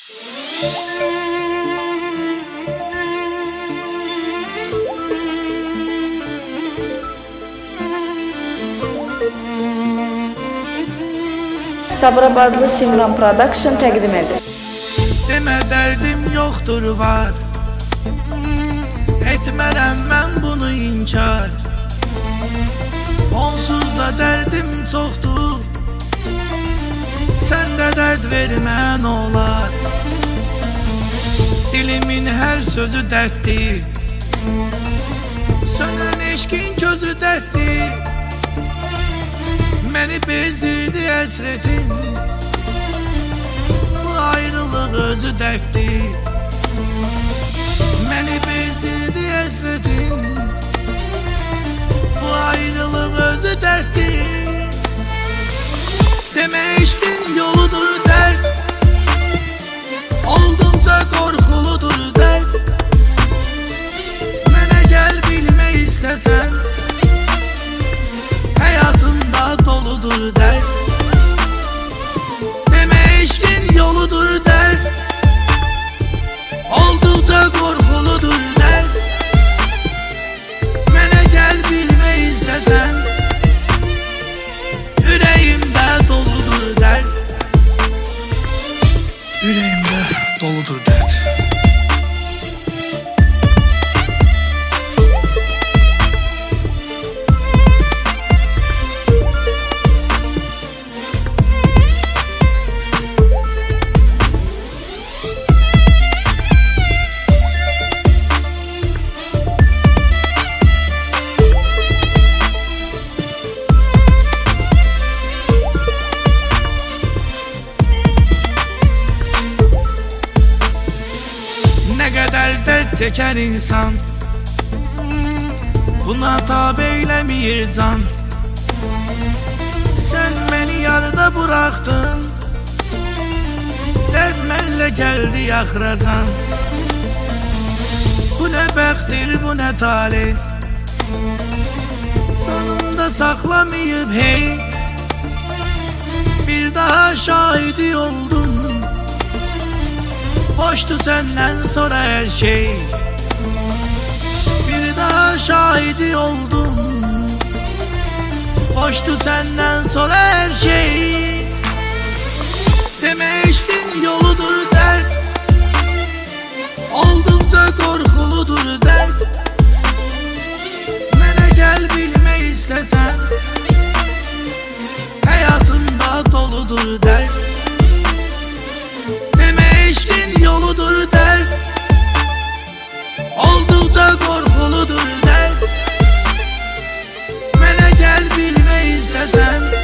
Sabirabadlı Simran Production təqdim edir. Demə dərdim yoxdur var, etmərəm mən bunu inkar. Onsuz da dərdim çoxdur, sən də dərd vermən olar. Dilimin hər sözü dərddir, sönən eşkin gözü dərddir. Məni bezdirdi əsrətin, bu ayrılıq özü dərddir. Məni bezdirdi əsrətin, bu ayrılıq özü dərddir. Demə eşkin yoludur dərd, olduqca qorxuludur dərd. Mənə gəl bilmək istəsən, həyatımda doludur dərd. Demə eşkin yoludur dərd, olduqca qorxuludur dərd. Mənə gəl bilmək istəsən, ürəyimdə doludur dərd. Ürəyimdə doludur dərd. Ne kadar dert çeker insan, buna tab eylemir can. Sen beni yarıda bıraktın, dert mənlə geldi axıracan. Bu ne bəxtdir, bu ne talih, canımda saklamayıp hey. Bir daha şahidi oldum, boştu senden sonra her şey. Bir daha şahidi oldum, boştu senden sonra her şey. Demə eşkin yoludur dərd, oldukça qorxuludur dərd. Mənə gəl bilmək istəsən, həyatımda doludur dərd. Demə eşkin yoludur dərd, oldukça qorxuludur dərd. Mənə gəl bilmək istəsən,